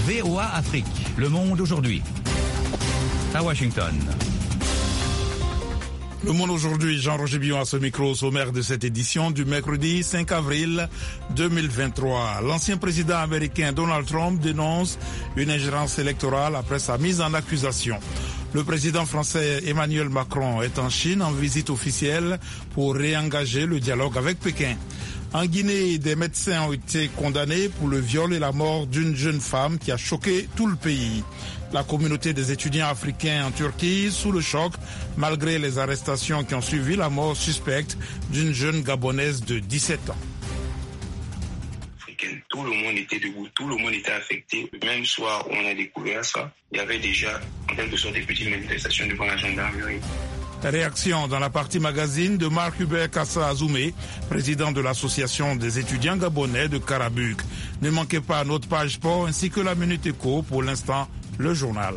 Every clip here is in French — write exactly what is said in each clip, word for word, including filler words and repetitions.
V O A Afrique, Le Monde aujourd'hui. À Washington. Le Monde aujourd'hui, Jean-Roger Billon à ce micro, au sommaire de cette édition du mercredi cinq avril deux mille vingt-trois. L'ancien président américain Donald Trump dénonce une ingérence électorale après sa mise en accusation. Le président français Emmanuel Macron est en Chine en visite officielle pour réengager le dialogue avec Pékin. En Guinée, des médecins ont été condamnés pour le viol et la mort d'une jeune femme qui a choqué tout le pays. La communauté des étudiants africains en Turquie sous le choc, malgré les arrestations qui ont suivi la mort suspecte d'une jeune Gabonaise de dix-sept ans. Tout le monde était debout, tout le monde était affecté. Le même soir où on a découvert ça, il y avait déjà en quelque sorte des petites manifestations devant la gendarmerie. Réaction dans la partie magazine de Marc-Hubert Kassa Azoumé, président de l'association des étudiants gabonais de Karabuk. Ne manquez pas notre page sport ainsi que la Minute Éco, pour l'instant le journal.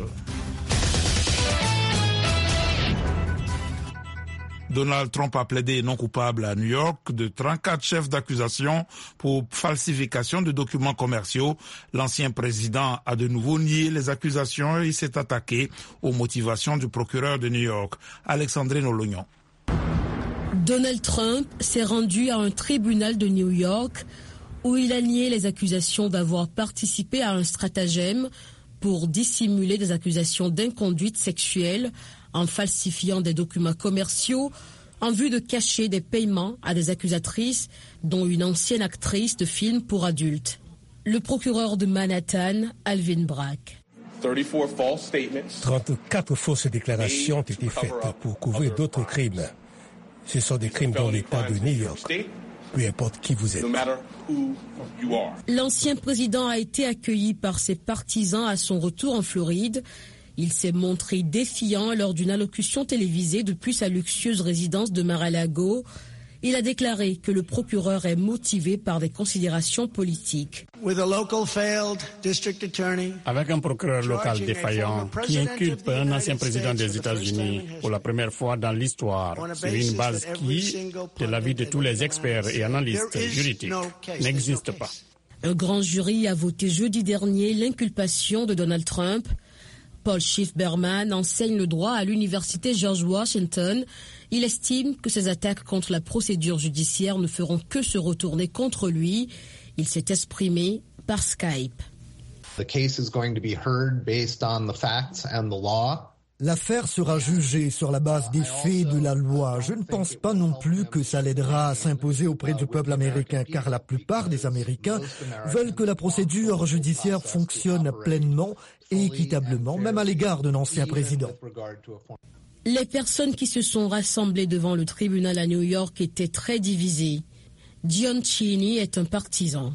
Donald Trump a plaidé non coupable à New York de trente-quatre chefs d'accusation pour falsification de documents commerciaux. L'ancien président a de nouveau nié les accusations et s'est attaqué aux motivations du procureur de New York, Alexandrine Olognon. Donald Trump s'est rendu à un tribunal de New York où il a nié les accusations d'avoir participé à un stratagème pour dissimuler des accusations d'inconduite sexuelle en falsifiant des documents commerciaux en vue de cacher des paiements à des accusatrices, dont une ancienne actrice de films pour adultes. Le procureur de Manhattan, Alvin Bragg. trente-quatre fausses déclarations ont été faites pour couvrir d'autres crimes. Ce sont des crimes dans l'État de New York. Peu importe qui vous êtes. L'ancien président a été accueilli par ses partisans à son retour en Floride. Il s'est montré défiant lors d'une allocution télévisée depuis sa luxueuse résidence de Mar-a-Lago. Il a déclaré que le procureur est motivé par des considérations politiques. Avec un procureur local défaillant qui inculpe un ancien président des États-Unis pour la première fois dans l'histoire sur une base qui, de l'avis de tous les experts et analystes juridiques, n'existe pas. Un grand jury a voté jeudi dernier l'inculpation de Donald Trump. Paul Schiff-Berman enseigne le droit à l'université George Washington. Il estime que ces attaques contre la procédure judiciaire ne feront que se retourner contre lui. Il s'est exprimé par Skype. L'affaire sera jugée sur la base des faits et de la loi. Je ne pense pas non plus que ça l'aidera à s'imposer auprès du peuple américain, car la plupart des Américains veulent que la procédure judiciaire fonctionne pleinement et équitablement, même à l'égard d'un ancien président. Les personnes qui se sont rassemblées devant le tribunal à New York étaient très divisées. Dion Cheney est un partisan.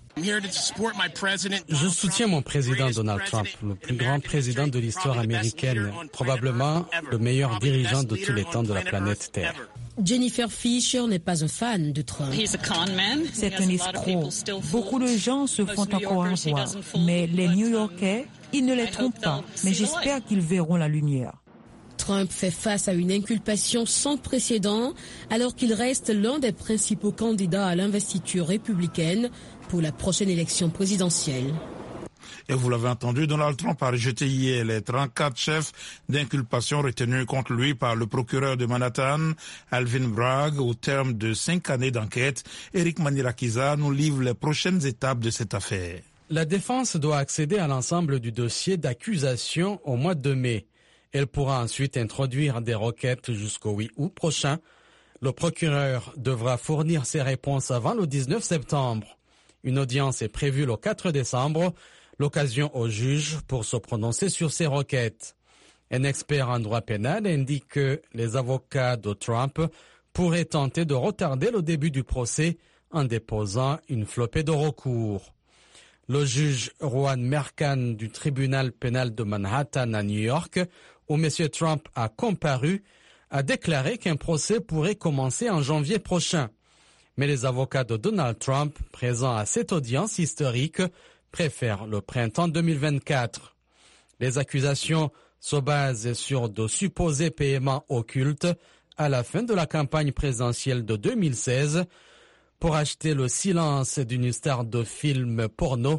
Je soutiens mon président Donald Trump, le plus grand président de l'histoire américaine, probablement le meilleur dirigeant de tous les temps de la planète Terre. Jennifer Fisher n'est pas un fan de Trump. C'est un escroc. Beaucoup de gens se font encore avoir, mais les New-Yorkais, ils ne les trompent pas. Mais j'espère qu'ils verront la lumière. Trump fait face à une inculpation sans précédent alors qu'il reste l'un des principaux candidats à l'investiture républicaine pour la prochaine élection présidentielle. Et vous l'avez entendu, Donald Trump a rejeté hier les trente-quatre chefs d'inculpation retenus contre lui par le procureur de Manhattan, Alvin Bragg, au terme de cinq années d'enquête. Eric Manirakiza nous livre les prochaines étapes de cette affaire. La défense doit accéder à l'ensemble du dossier d'accusation au mois de mai. Elle pourra ensuite introduire des requêtes jusqu'au huit août prochain. Le procureur devra fournir ses réponses avant le dix-neuf septembre. Une audience est prévue le quatre décembre, l'occasion au juge pour se prononcer sur ces requêtes. Un expert en droit pénal indique que les avocats de Trump pourraient tenter de retarder le début du procès en déposant une flopée de recours. Le juge Juan Merchan du tribunal pénal de Manhattan à New York, où M. Trump a comparu, a déclaré qu'un procès pourrait commencer en janvier prochain. Mais les avocats de Donald Trump, présents à cette audience historique, préfèrent le printemps deux mille vingt-quatre. Les accusations se basent sur de supposés paiements occultes à la fin de la campagne présidentielle de deux mille seize pour acheter le silence d'une star de film porno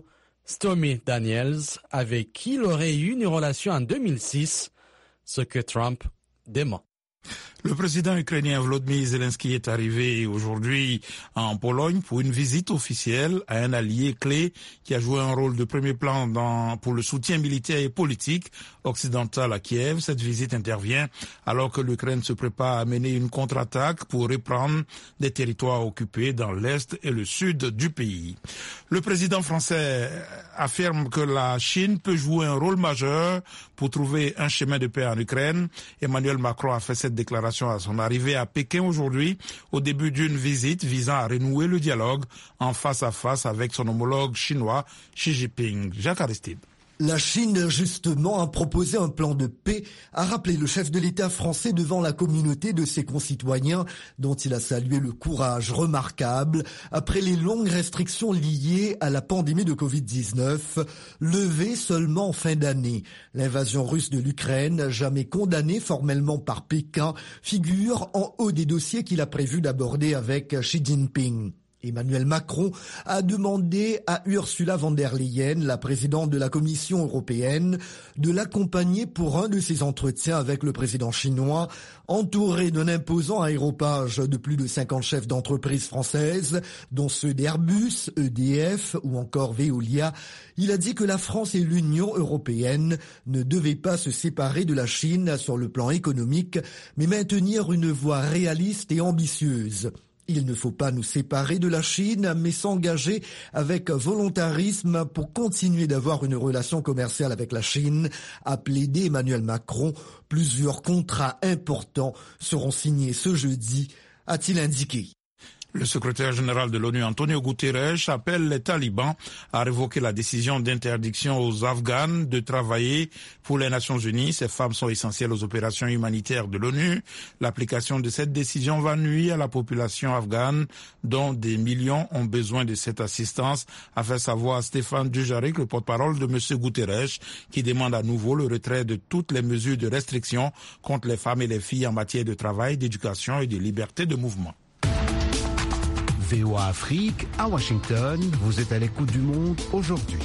Stormy Daniels, avec qui il aurait eu une relation en deux mille six, ce que Trump dément. Le président ukrainien Volodymyr Zelensky est arrivé aujourd'hui en Pologne pour une visite officielle à un allié clé qui a joué un rôle de premier plan dans, pour le soutien militaire et politique occidental à Kiev. Cette visite intervient alors que l'Ukraine se prépare à mener une contre-attaque pour reprendre des territoires occupés dans l'est et le sud du pays. Le président français affirme que la Chine peut jouer un rôle majeur pour trouver un chemin de paix en Ukraine. Emmanuel Macron a fait cette déclaration à son arrivée à Pékin aujourd'hui, au début d'une visite visant à renouer le dialogue en face à face avec son homologue chinois Xi Jinping. Jacques Aristide. La Chine, justement, a proposé un plan de paix, a rappelé le chef de l'État français devant la communauté de ses concitoyens, dont il a salué le courage remarquable après les longues restrictions liées à la pandémie de covid dix-neuf, levées seulement en fin d'année. L'invasion russe de l'Ukraine, jamais condamnée formellement par Pékin, figure en haut des dossiers qu'il a prévu d'aborder avec Xi Jinping. Emmanuel Macron a demandé à Ursula von der Leyen, la présidente de la Commission européenne, de l'accompagner pour un de ses entretiens avec le président chinois, entouré d'un imposant aéropage de plus de cinquante chefs d'entreprises françaises, dont ceux d'Airbus, E D F ou encore Veolia. Il a dit que la France et l'Union européenne ne devaient pas se séparer de la Chine sur le plan économique, mais maintenir une voie réaliste et ambitieuse. Il ne faut pas nous séparer de la Chine, mais s'engager avec volontarisme pour continuer d'avoir une relation commerciale avec la Chine, a plaidé Emmanuel Macron. Plusieurs contrats importants seront signés ce jeudi, a-t-il indiqué. Le secrétaire général de l'ONU, Antonio Guterres, appelle les talibans à révoquer la décision d'interdiction aux Afghans de travailler pour les Nations Unies. Ces femmes sont essentielles aux opérations humanitaires de l'ONU. L'application de cette décision va nuire à la population afghane, dont des millions ont besoin de cette assistance, a fait savoir Stéphane Dujarric, le porte-parole de M. Guterres, qui demande à nouveau le retrait de toutes les mesures de restriction contre les femmes et les filles en matière de travail, d'éducation et de liberté de mouvement. V O A Afrique, à Washington, vous êtes à l'écoute du monde aujourd'hui.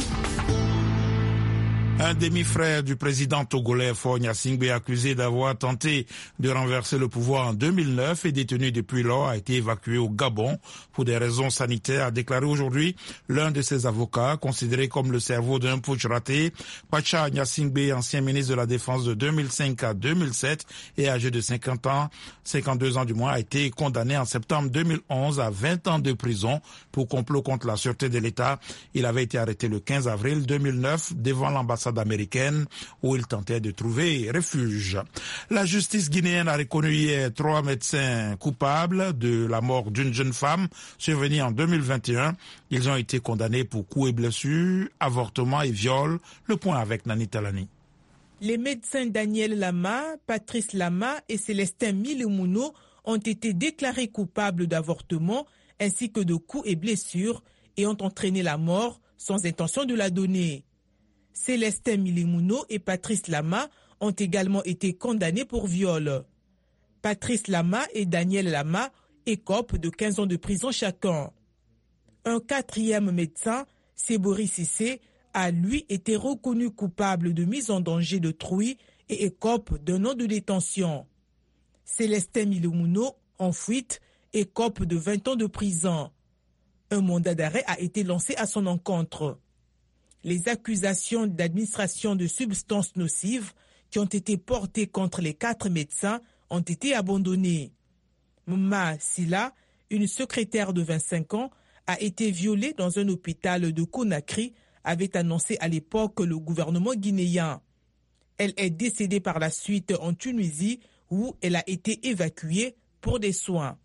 Un demi-frère du président togolais Faure Gnassingbé, accusé d'avoir tenté de renverser le pouvoir en deux mille neuf et détenu depuis lors, a été évacué au Gabon pour des raisons sanitaires, a déclaré aujourd'hui l'un de ses avocats, considéré comme le cerveau d'un putsch raté. Pacha Gnassingbé, ancien ministre de la Défense de deux mille cinq à deux mille sept et âgé de cinquante ans, cinquante-deux ans du moins, a été condamné en septembre deux mille onze à vingt ans de prison pour complot contre la sûreté de l'État. Il avait été arrêté le quinze avril deux mille neuf devant l'ambassade américaine où il tentait de trouver refuge. La justice guinéenne a reconnu hier trois médecins coupables de la mort d'une jeune femme survenue en deux mille vingt et un. Ils ont été condamnés pour coups et blessures, avortement et viol. Le point avec Nani Talani. Les médecins Daniel Lama, Patrice Lama et Célestin Milemouno ont été déclarés coupables d'avortement ainsi que de coups et blessures et ont entraîné la mort sans intention de la donner. Célestin Milemouno et Patrice Lama ont également été condamnés pour viol. Patrice Lama et Daniel Lama écopent de quinze ans de prison chacun. Un quatrième médecin, Sebori Cissé, a lui été reconnu coupable de mise en danger d'autrui et écope d'un an de détention. Célestin Milemouno, en fuite, écope de vingt ans de prison. Un mandat d'arrêt a été lancé à son encontre. Les accusations d'administration de substances nocives qui ont été portées contre les quatre médecins ont été abandonnées. Mma Silla, une secrétaire de vingt-cinq ans, a été violée dans un hôpital de Conakry, avait annoncé à l'époque le gouvernement guinéen. Elle est décédée par la suite en Tunisie où elle a été évacuée pour des soins.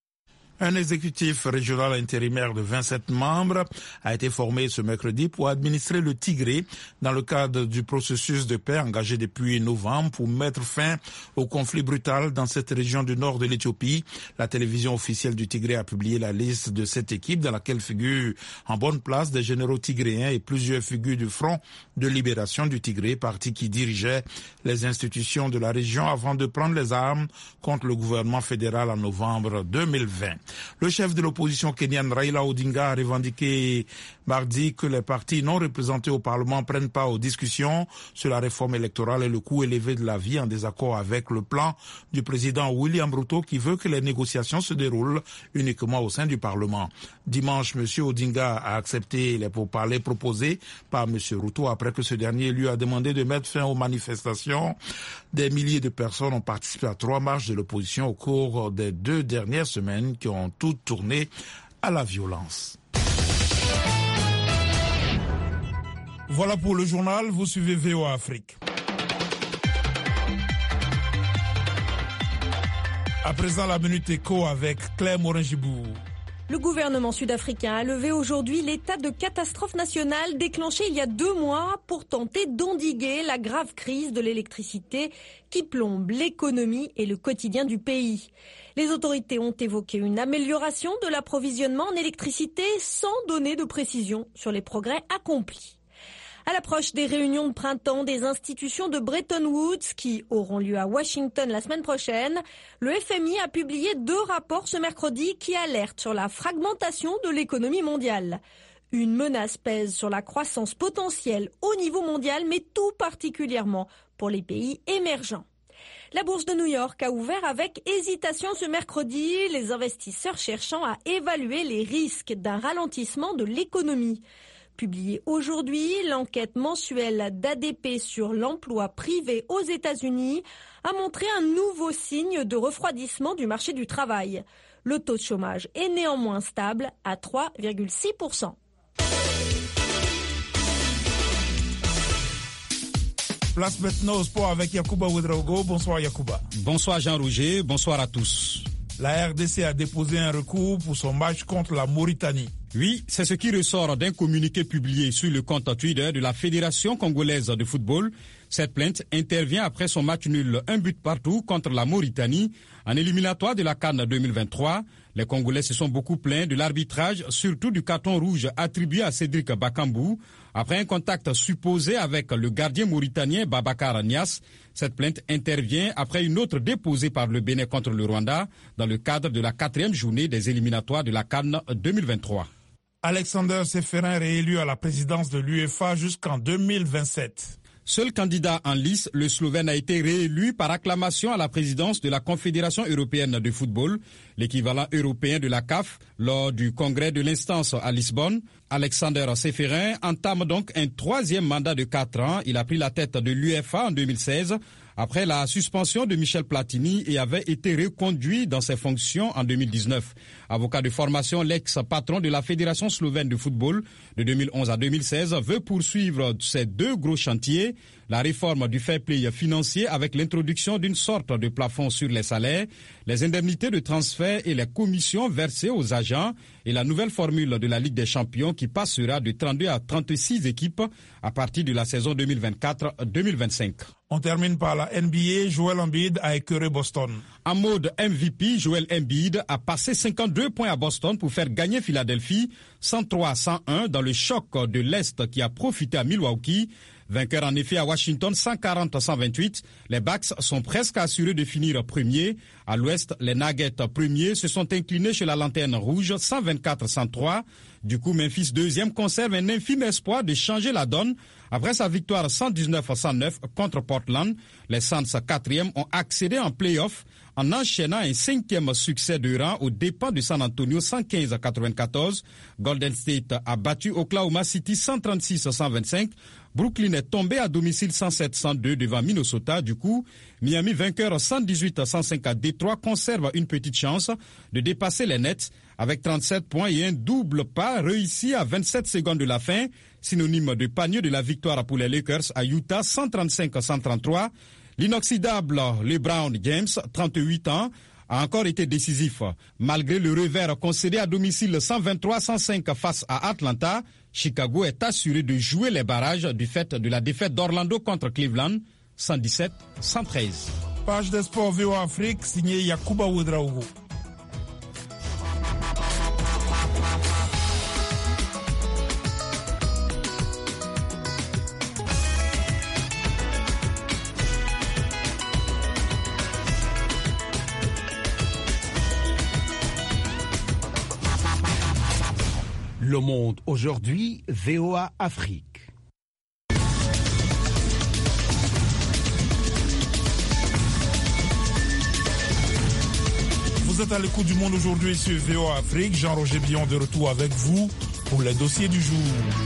Un exécutif régional intérimaire de vingt-sept membres a été formé ce mercredi pour administrer le Tigré dans le cadre du processus de paix engagé depuis novembre pour mettre fin au conflit brutal dans cette région du nord de l'Éthiopie. La télévision officielle du Tigré a publié la liste de cette équipe dans laquelle figurent en bonne place des généraux tigréens et plusieurs figures du Front de libération du Tigré, parti qui dirigeait les institutions de la région avant de prendre les armes contre le gouvernement fédéral en novembre deux mille vingt. Le chef de l'opposition kenyane Raila Odinga a revendiqué mardi que les partis non représentés au Parlement prennent part aux discussions sur la réforme électorale et le coût élevé de la vie, en désaccord avec le plan du président William Ruto qui veut que les négociations se déroulent uniquement au sein du Parlement. Dimanche, M. Odinga a accepté les pourparlers proposés par M. Ruto après que ce dernier lui a demandé de mettre fin aux manifestations. Des milliers de personnes ont participé à trois marches de l'opposition au cours des deux dernières semaines qui ont toutes tourné à la violence. Voilà pour le journal, vous suivez V O A Afrique. À présent, la Minute Éco avec Claire Morin-Gibou. Le gouvernement sud-africain a levé aujourd'hui l'état de catastrophe nationale déclenché il y a deux mois pour tenter d'endiguer la grave crise de l'électricité qui plombe l'économie et le quotidien du pays. Les autorités ont évoqué une amélioration de l'approvisionnement en électricité sans donner de précision sur les progrès accomplis. À l'approche des réunions de printemps des institutions de Bretton Woods qui auront lieu à Washington la semaine prochaine, le F M I a publié deux rapports ce mercredi qui alertent sur la fragmentation de l'économie mondiale. Une menace pèse sur la croissance potentielle au niveau mondial, mais tout particulièrement pour les pays émergents. La bourse de New York a ouvert avec hésitation ce mercredi, les investisseurs cherchant à évaluer les risques d'un ralentissement de l'économie. Publiée aujourd'hui, l'enquête mensuelle d'A D P sur l'emploi privé aux États-Unis a montré un nouveau signe de refroidissement du marché du travail. Le taux de chômage est néanmoins stable à trois virgule six pour cent. Place maintenant au sport avec Yacouba Ouedraogo. Bonsoir Yacouba. Bonsoir Jean-Roger, bonsoir à tous. La R D C a déposé un recours pour son match contre la Mauritanie. Oui, c'est ce qui ressort d'un communiqué publié sur le compte Twitter de la Fédération congolaise de football. Cette plainte intervient après son match nul un but partout contre la Mauritanie en éliminatoire de la CAN deux mille vingt-trois. Les Congolais se sont beaucoup plaints de l'arbitrage, surtout du carton rouge attribué à Cédric Bakambou. Après un contact supposé avec le gardien mauritanien Babacar Niasse, cette plainte intervient après une autre déposée par le Bénin contre le Rwanda dans le cadre de la quatrième journée des éliminatoires de la CAN deux mille vingt-trois. Alexander Seferin réélu à la présidence de l'U E F A jusqu'en deux mille vingt-sept. Seul candidat en lice, le Slovène a été réélu par acclamation à la présidence de la Confédération européenne de football, l'équivalent européen de la C A F, lors du congrès de l'instance à Lisbonne. Alexander Seferin entame donc un troisième mandat de quatre ans. Il a pris la tête de l'U E F A en deux mille seize, après la suspension de Michel Platini et avait été reconduit dans ses fonctions en deux mille dix-neuf. Avocat de formation, l'ex-patron de la Fédération slovène de football de deux mille onze à deux mille seize veut poursuivre ces deux gros chantiers, la réforme du fair play financier avec l'introduction d'une sorte de plafond sur les salaires, les indemnités de transfert et les commissions versées aux agents et la nouvelle formule de la Ligue des champions qui passera de trente-deux à trente-six équipes à partir de la saison deux mille vingt-quatre deux mille vingt-cinq. On termine par la N B A. Joel Embiid a écœuré Boston. En mode M V P, Joel Embiid a passé cinquante-deux points à Boston pour faire gagner Philadelphie cent trois à cent un dans le choc de l'Est qui a profité à Milwaukee. Vainqueur en effet à Washington cent quarante à cent vingt-huit, les Bucks sont presque assurés de finir premiers. À l'Ouest, les Nuggets premiers se sont inclinés chez la Lanterne Rouge cent vingt-quatre à cent trois. Du coup, Memphis deuxième conserve un infime espoir de changer la donne. Après sa victoire cent dix-neuf à cent neuf contre Portland, les Suns quatrième ont accédé en play-off en enchaînant un cinquième succès de rang aux dépens de San Antonio cent quinze à quatre-vingt-quatorze. Golden State a battu Oklahoma City cent trente-six à cent vingt-cinq. Brooklyn est tombé à domicile cent sept à cent deux devant Minnesota. Du coup, Miami, vainqueur cent dix-huit à cent cinq à Détroit, conserve une petite chance de dépasser les Nets avec trente-sept points et un double pas réussi à vingt-sept secondes de la fin, synonyme de panier de la victoire pour les Lakers à Utah cent trente-cinq à cent trente-trois. L'inoxydable LeBron James, trente-huit ans, a encore été décisif. Malgré le revers concédé à domicile cent vingt-trois à cent cinq face à Atlanta, Chicago est assuré de jouer les barrages du fait de la défaite d'Orlando contre Cleveland, cent dix-sept à cent treize. Page des sports V O A Afrique, signé Yacouba Ouedraogo. Le Monde aujourd'hui, V O A Afrique. Vous êtes à l'écoute du Monde aujourd'hui sur V O A Afrique. Jean-Roger Billon de retour avec vous pour les dossiers du jour.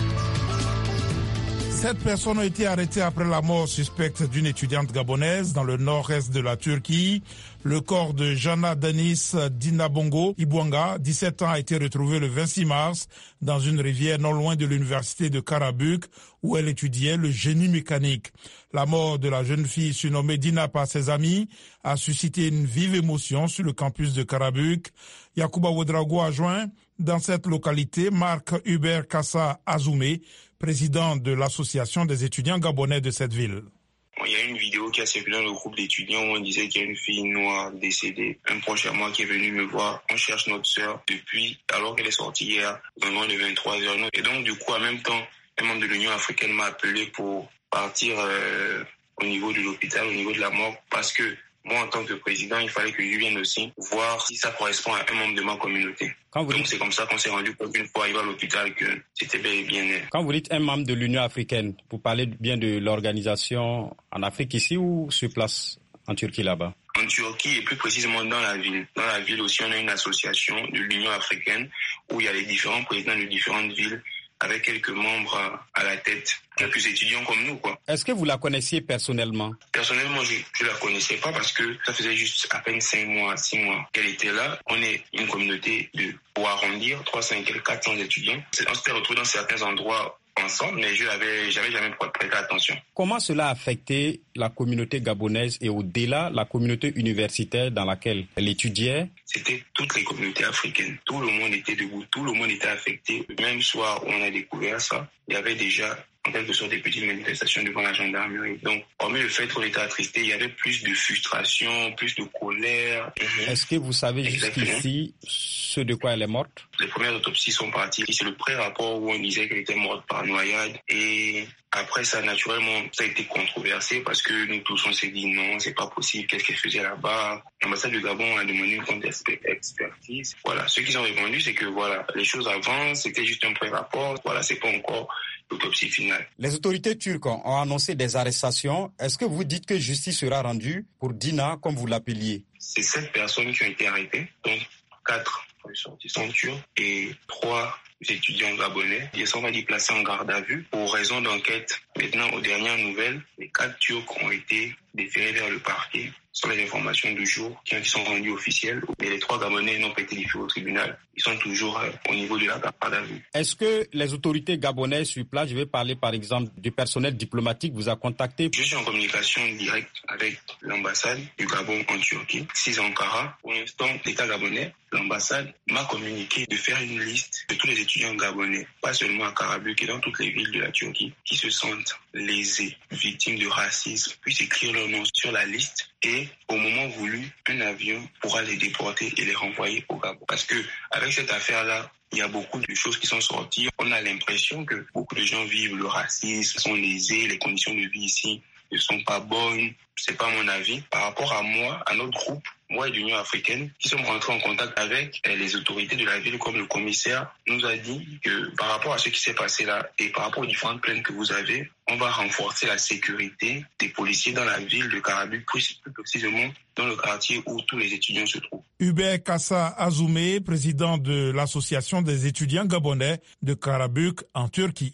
Sept personnes ont été arrêtées après la mort suspecte d'une étudiante gabonaise dans le nord-est de la Turquie. Le corps de Jana Denis Dinabongo Ibwanga, dix-sept ans, a été retrouvé le vingt-six mars dans une rivière non loin de l'université de Karabük où elle étudiait le génie mécanique. La mort de la jeune fille surnommée Dina par ses amis a suscité une vive émotion sur le campus de Karabük. Yacouba Ouedraogo a joint dans cette localité Marc Hubert Kassa Azoumé, président de l'association des étudiants gabonais de cette ville. Il y a une vidéo qui a circulé dans le groupe d'étudiants où on disait qu'il y a une fille noire décédée. Un proche à moi qui est venu me voir, on cherche notre sœur depuis, alors qu'elle est sortie hier, dans le de vingt-trois heures. Et donc du coup, en même temps, un membre de l'Union africaine m'a appelé pour partir euh, au niveau de l'hôpital, au niveau de la morgue, parce que moi, en tant que président, il fallait que je vienne aussi voir si ça correspond à un membre de ma communauté. Quand vous Donc dites... c'est comme ça qu'on s'est rendu compte une fois arrivé à l'hôpital que c'était bel et bien elle. Quand vous dites un membre de l'Union africaine, vous parlez bien de l'organisation en Afrique ici ou sur place en Turquie là-bas? En Turquie et plus précisément dans la ville. Dans la ville aussi, on a une association de l'Union africaine où il y a les différents présidents de différentes villes avec quelques membres à la tête, quelques étudiants comme nous, quoi. Est-ce que vous la connaissiez personnellement? Personnellement, je ne la connaissais pas parce que ça faisait juste à peine cinq mois, six mois qu'elle était là. On est une communauté de, pour arrondir, trois cents, quatre cents étudiants. On s'était retrouvés dans certains endroits ensemble, mais je n'avais j'avais jamais prêté attention. Comment cela a affecté la communauté gabonaise et au-delà la communauté universitaire dans laquelle elle étudiait? C'était toutes les communautés africaines. Tout le monde était debout, tout le monde était affecté. Le même soir où on a découvert ça, il y avait déjà en quelque sorte des petites manifestations devant la gendarmerie. Donc, hormis le fait qu'on était attristé, il y avait plus de frustration, plus de colère. Mm-hmm. Est-ce que vous savez jusqu'ici ce de quoi elle est morte? Les premières autopsies sont parties. C'est le pré-rapport où on disait qu'elle était morte par noyade. Et après ça, naturellement, ça a été controversé parce que nous tous, on s'est dit non, c'est pas possible. Qu'est-ce qu'elle faisait là-bas? L'ambassade du Gabon a demandé une contre-expertise. Voilà. Ce qu'ils ont répondu, c'est que voilà, les choses avancent, c'était juste un pré-rapport. Voilà, c'est pas encore l'autopsie finale. Les autorités turques ont annoncé des arrestations. Est-ce que vous dites que justice sera rendue pour Dina, comme vous l'appeliez? C'est sept personnes qui ont été arrêtées, donc quatre ressortissants turcs et trois étudiants gabonais. Ils sont dit placés en garde à vue pour raison d'enquête. Maintenant, aux dernières nouvelles, les quatre Turcs ont été déférés vers le parquet. Ce sont les informations du jour qui sont rendues officielles. Mais les trois Gabonais n'ont pas été déférés au tribunal. Ils sont toujours euh, au niveau de la garde à vue. Est-ce que les autorités gabonaises sur place, je vais parler par exemple du personnel diplomatique, vous a contacté? Je suis en communication directe avec l'ambassade du Gabon en Turquie, six Ankara. Pour l'instant, l'État gabonais, l'ambassade m'a communiqué de faire une liste de tous les étudiants gabonais, pas seulement à Karabük et dans toutes les villes de la Turquie, qui se sentent lésés, victimes de racisme, puissent écrire leur nom sur la liste et au moment voulu, un avion pourra les déporter et les renvoyer au Gabon. Parce que avec cette affaire-là, il y a beaucoup de choses qui sont sorties. On a l'impression que beaucoup de gens vivent le racisme, sont lésés, les conditions de vie ici ne sont pas bonnes. C'est pas mon avis. Par rapport à moi, à notre groupe, moi et l'Union africaine, qui sommes rentrés en contact avec les autorités de la ville, comme le commissaire, nous a dit que par rapport à ce qui s'est passé là et par rapport aux différentes plaintes que vous avez, on va renforcer la sécurité des policiers dans la ville de Karabük, plus précisément dans le quartier où tous les étudiants se trouvent. Hubert Kassa Azoumé, président de l'association des étudiants gabonais de Karabük en Turquie.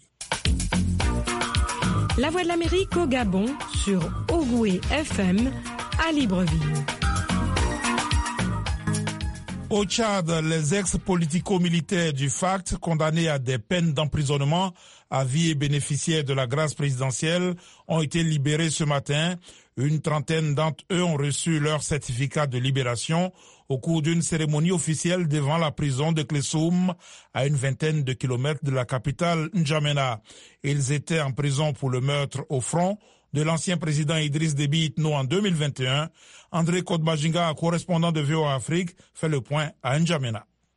La Voix de l'Amérique au Gabon sur Ogoué F M à Libreville. Au Tchad, les ex-politico-militaires du F A C T condamnés à des peines d'emprisonnement à vie et bénéficiaires de la grâce présidentielle ont été libérés ce matin. Une trentaine d'entre eux ont reçu leur certificat de libération au cours d'une cérémonie officielle devant la prison de Klessoum, à une vingtaine de kilomètres de la capitale N'Djamena. Ils étaient en prison pour le meurtre au front de l'ancien président Idriss Déby Itno en deux mille vingt et un. André Kodbajinga, correspondant de V O A Afrique, fait le point à N'Djamena.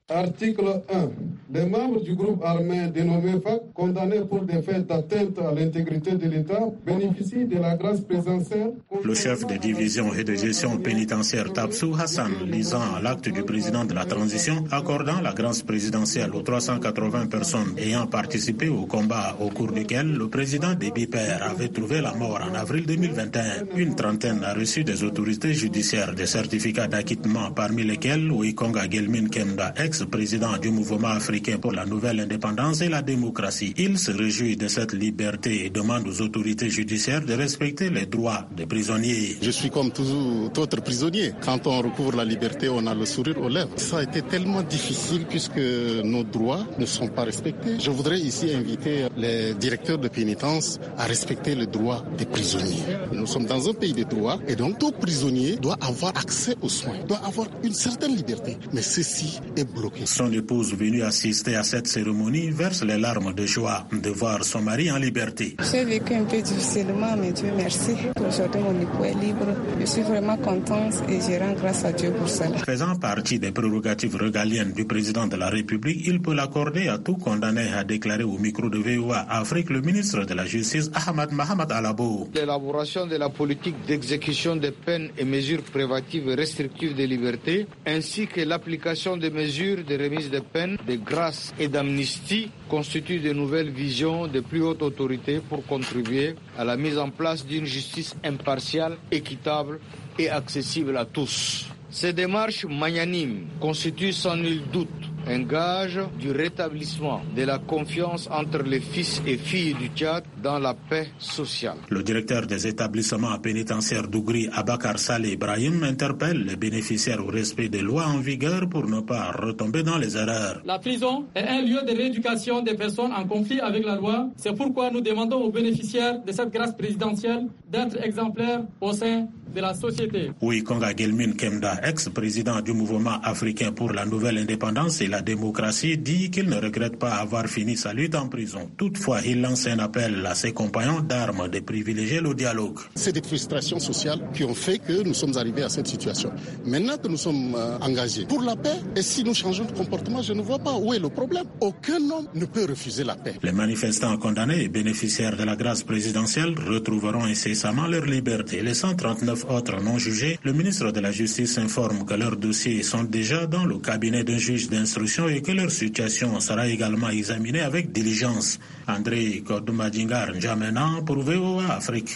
Article un. Les membres du groupe armé dénommé F A C, condamnés pour des faits d'atteinte à l'intégrité de l'État, bénéficient de la grâce présidentielle. Le chef de division et de gestion pénitentiaire Tabsou Hassan, lisant l'acte du président de la transition, accordant la grâce présidentielle aux trois cent quatre-vingts personnes ayant participé au combat au cours duquel le président Déby Père avait trouvé la mort en avril deux mille vingt et un. Une trentaine a reçu des autorités judiciaires des certificats d'acquittement, parmi lesquels Wikonga Gelmin Kemda, ex-président du mouvement africain pour la nouvelle indépendance et la démocratie. Il se réjouit de cette liberté et demande aux autorités judiciaires de respecter les droits des prisonniers. Je suis comme tout autre prisonnier. Quand on recouvre la liberté, on a le sourire aux lèvres. Ça a été tellement difficile puisque nos droits ne sont pas respectés. Je voudrais ici inviter les directeurs de pénitence à respecter les droits des prisonniers. Nous sommes dans un pays de droit et donc tout prisonnier doit avoir accès aux soins, doit avoir une certaine liberté. Mais ceci est bloqué. Son épouse, venue assister à cette cérémonie, verse les larmes de joie de voir son mari en liberté. J'ai vécu un peu difficilement, mais Dieu merci. Aujourd'hui, mon époux est libre. Je suis vraiment contente et je rends grâce à Dieu pour cela. Faisant partie des prérogatives régaliennes du président de la République, il peut l'accorder à tout condamné, a déclaré au micro de V O A Afrique le ministre de la Justice, Ahmad Mahamat Alabo. L'élaboration de la politique d'exécution des peines et mesures privatives et restrictives des libertés, ainsi que l'application des mesures de remise de peine, de grâce et d'amnistie constituent de nouvelles visions de plus haute autorité pour contribuer à la mise en place d'une justice impartiale, équitable et accessible à tous. Ces démarches magnanimes constituent sans nul doute un gage du rétablissement de la confiance entre les fils et filles du Tchad dans la paix sociale. Le directeur des établissements pénitentiaires d'Ougri, Abakar Saleh Ibrahim, interpelle les bénéficiaires au respect des lois en vigueur pour ne pas retomber dans les erreurs. La prison est un lieu de rééducation des personnes en conflit avec la loi. C'est pourquoi nous demandons aux bénéficiaires de cette grâce présidentielle d'être exemplaires au sein de la société. Wikonga Gelmin Kemda, ex-président du mouvement africain pour la nouvelle indépendance et la démocratie, dit qu'il ne regrette pas avoir fini sa lutte en prison. Toutefois, il lance un appel à ses compagnons d'armes de privilégier le dialogue. C'est des frustrations sociales qui ont fait que nous sommes arrivés à cette situation. Maintenant que nous sommes euh, engagés pour la paix, et si nous changeons de comportement, je ne vois pas où est le problème. Aucun homme ne peut refuser la paix. Les manifestants condamnés et bénéficiaires de la grâce présidentielle retrouveront incessamment leur liberté. Les cent trente-neuf autres non jugés, le ministre de la Justice informe que leurs dossiers sont déjà dans le cabinet d'un juge d'instruction et que leur situation sera également examinée avec diligence. André Kodoumadingar N'Djamena pour V O A Afrique.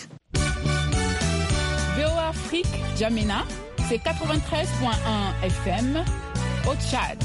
V O A Afrique, N'Djamena, c'est quatre-vingt-treize virgule un F M au Tchad.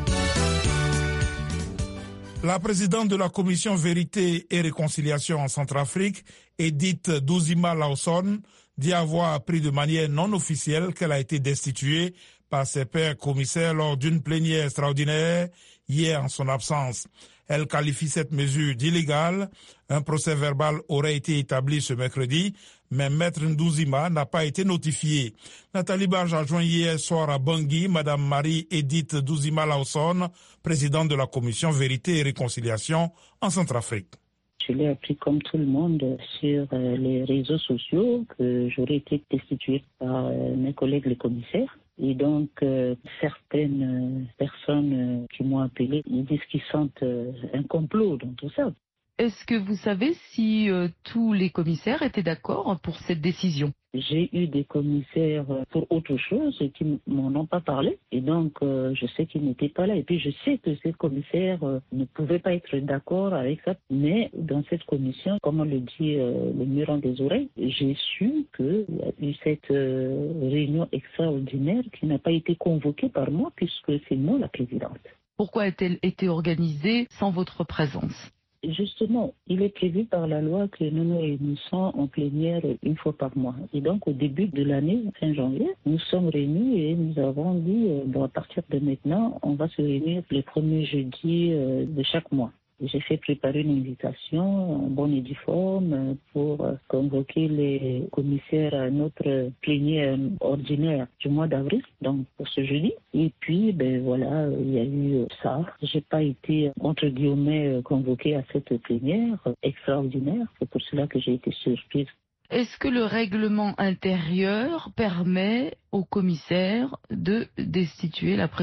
La présidente de la commission Vérité et Réconciliation en Centrafrique, Edith Douzima Lawson, dit avoir appris de manière non officielle qu'elle a été destituée par ses pairs commissaires lors d'une plénière extraordinaire hier en son absence. Elle qualifie cette mesure d'illégale. Un procès verbal aurait été établi ce mercredi, mais Maître Ndouzima n'a pas été notifié. Nathalie Barge a joint hier soir à Bangui Madame Marie-Edith Douzima Lawson, présidente de la commission Vérité et Réconciliation en Centrafrique. Je l'ai appris comme tout le monde sur les réseaux sociaux que j'aurais été destituée par mes collègues les commissaires. Et donc, euh, certaines personnes euh, qui m'ont appelé, ils disent qu'ils sentent euh, un complot dans tout ça. Est-ce que vous savez si euh, tous les commissaires étaient d'accord pour cette décision ? J'ai eu des commissaires pour autre chose qui m'en ont pas parlé. Et donc, euh, je sais qu'ils n'étaient pas là. Et puis, je sais que ces commissaires euh, ne pouvaient pas être d'accord avec ça. Mais dans cette commission, comme on le dit, euh, le mur des oreilles, j'ai su qu'il y a eu cette euh, réunion extraordinaire qui n'a pas été convoquée par moi puisque c'est moi la présidente. Pourquoi a-t-elle été organisée sans votre présence ? Justement, il est prévu par la loi que nous nous réunissons en plénière une fois par mois. Et donc, au début de l'année, fin janvier, nous sommes réunis et nous avons dit, euh, bon, à partir de maintenant, on va se réunir les premiers jeudis euh, de chaque mois. J'ai fait préparer une invitation en bonne et due forme pour convoquer les commissaires à notre plénière ordinaire du mois d'avril, donc pour ce jeudi. Et puis, ben voilà, il y a eu ça. J'ai pas été, entre guillemets, convoquée à cette plénière extraordinaire. C'est pour cela que j'ai été surprise. Est-ce que le règlement intérieur permet aux commissaires de destituer la présidente ?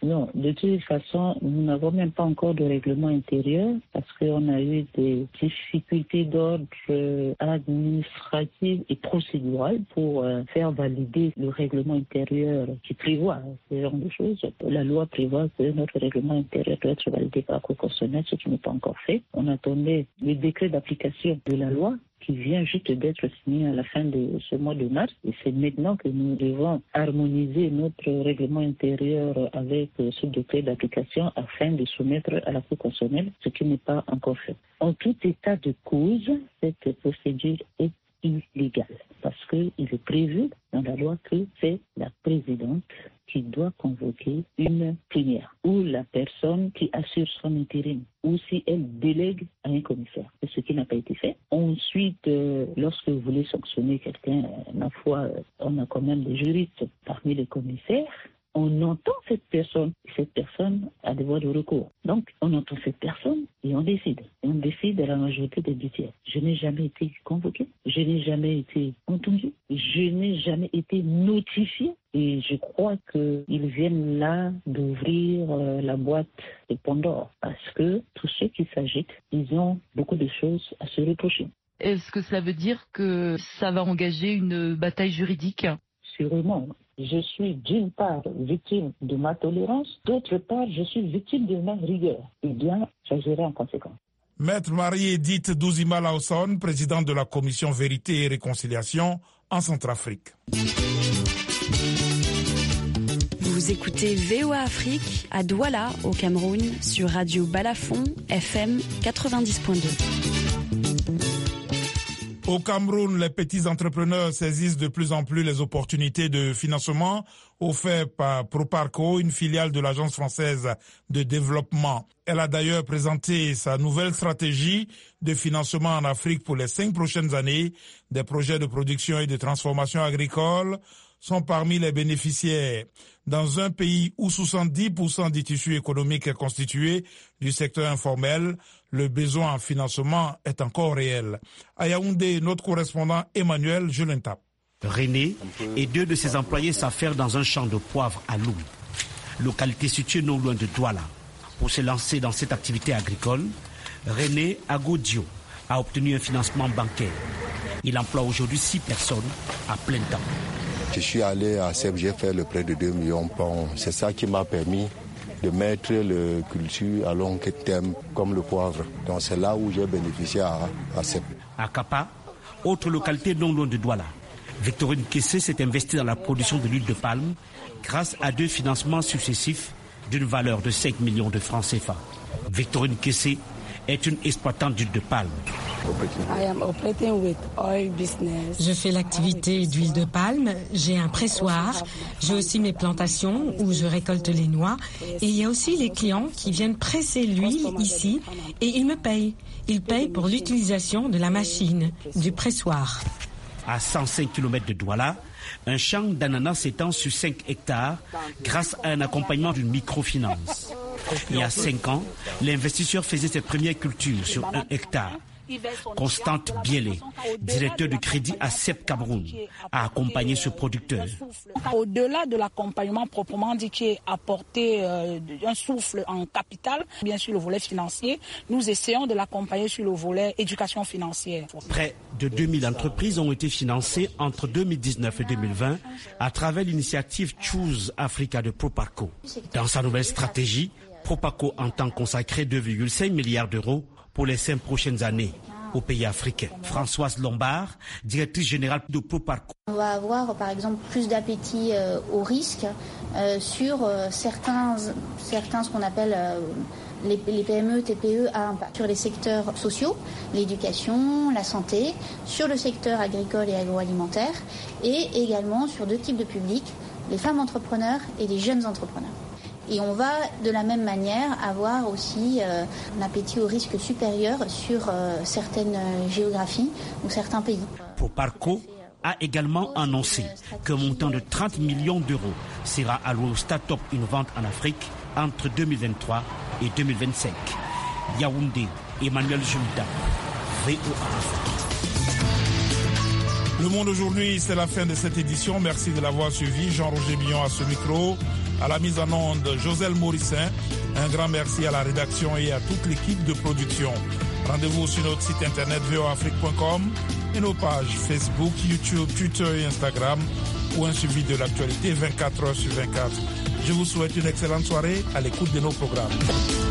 Non, de toute façon, nous n'avons même pas encore de règlement intérieur parce qu'on a eu des difficultés d'ordre administratif et procédural pour euh, faire valider le règlement intérieur qui prévoit ce genre de choses. La loi prévoit que notre règlement intérieur doit être validé par la Cour constitutionnelle, ce qui n'est pas encore fait. On attendait le décret d'application de la loi qui vient juste d'être signé à la fin de ce mois de mars. Et c'est maintenant que nous devons harmoniser notre règlement intérieur avec ce décret d'application afin de soumettre à la Cour constitutionnelle, ce qui n'est pas encore fait. En tout état de cause, cette procédure est illégale parce qu'il est prévu dans la loi que c'est la présidente qui doit convoquer une plénière ou la personne qui assure son intérim ou si elle délègue à un commissaire. C'est ce qui n'a pas été fait. Ensuite, euh, lorsque vous voulez sanctionner quelqu'un, euh, ma foi, euh, on a quand même des juristes parmi les commissaires. On entend cette personne, cette personne a des voies de recours. Donc, on entend cette personne et on décide. Et on décide à la majorité des deux tiers. Je n'ai jamais été convoqué, je n'ai jamais été entendu, je n'ai jamais été notifié. Et je crois qu'ils viennent là d'ouvrir euh, la boîte de Pandore parce que tous ceux qui s'agitent, ils ont beaucoup de choses à se reprocher. Est-ce que cela veut dire que ça va engager une bataille juridique ? Sûrement. Je suis d'une part victime de ma tolérance, d'autre part je suis victime de ma rigueur. Eh bien, j'agirai en conséquence. Maître Marie-Edith Douzima Laosson, présidente de la commission Vérité et Réconciliation en Centrafrique. Vous écoutez V O A Afrique à Douala, au Cameroun, sur Radio Balafon, F M quatre-vingt-dix point deux. Au Cameroun, les petits entrepreneurs saisissent de plus en plus les opportunités de financement offertes par Proparco, une filiale de l'Agence française de développement. Elle a d'ailleurs présenté sa nouvelle stratégie de financement en Afrique pour les cinq prochaines années. Des projets de production et de transformation agricole sont parmi les bénéficiaires. Dans un pays où soixante-dix pour cent du tissu économique est constitué du secteur informel, le besoin en financement est encore réel. À Yaoundé, notre correspondant Emmanuel Jelentap. René et deux de ses employés s'affairent dans un champ de poivre à Loum, localité située non loin de Douala. Pour se lancer dans cette activité agricole, René Agodio a obtenu un financement bancaire. Il emploie aujourd'hui six personnes à plein temps. Je suis allé à C E P, j'ai fait le prêt de deux millions de pounds. C'est ça qui m'a permis de mettre le culture à long terme comme le poivre. Donc c'est là où j'ai bénéficié à, à C E P. À Kapa, autre localité non loin de Douala, Victorine Kessé s'est investie dans la production de l'huile de palme grâce à deux financements successifs d'une valeur de cinq millions de francs C F A. Victorine Kessé est une exploitante d'huile de palme. Je fais l'activité d'huile de palme, j'ai un pressoir, j'ai aussi mes plantations où je récolte les noix et il y a aussi les clients qui viennent presser l'huile ici et ils me payent. Ils payent pour l'utilisation de la machine, du pressoir. À cent cinq kilomètres de Douala, un champ d'ananas s'étend sur cinq hectares grâce à un accompagnement d'une microfinance. Il y a cinq ans, l'investisseur faisait ses premières cultures sur un hectare. Constante Bielé, directeur du crédit à C E P Cameroun, a accompagné ce producteur. Au-delà de l'accompagnement proprement dit qui est apporté euh, un souffle en capital, bien sûr le volet financier, nous essayons de l'accompagner sur le volet éducation financière. Près de deux mille entreprises ont été financées entre deux mille dix-neuf et deux mille vingt à travers l'initiative Choose Africa de Proparco. Dans sa nouvelle stratégie, Proparco entend consacrer deux virgule cinq milliards d'euros pour les cinq prochaines années au pays africain. Françoise Lombard, directrice générale de Proparco. On va avoir par exemple plus d'appétit euh, au risque euh, sur euh, certains, certains ce qu'on appelle euh, les, les P M E, T P E à impact, sur les secteurs sociaux, l'éducation, la santé, sur le secteur agricole et agroalimentaire et également sur deux types de publics, les femmes entrepreneurs et les jeunes entrepreneurs. Et on va de la même manière avoir aussi euh, un appétit au risque supérieur sur euh, certaines géographies ou certains pays. Proparco a également annoncé qu'un montant de trente millions d'euros sera alloué aux start-up innovantes en Afrique entre deux mille vingt-trois et deux mille vingt-cinq. Yaoundé, Emmanuel Julda, V O A Afrique. Le Monde aujourd'hui, c'est la fin de cette édition. Merci de l'avoir suivi. Jean-Roger Billon à ce micro. À la mise en onde, Joselle Morissin. Un grand merci à la rédaction et à toute l'équipe de production. Rendez-vous sur notre site internet v o afrique point com et nos pages Facebook, YouTube, Twitter et Instagram pour un suivi de l'actualité vingt-quatre heures sur vingt-quatre. Je vous souhaite une excellente soirée à l'écoute de nos programmes.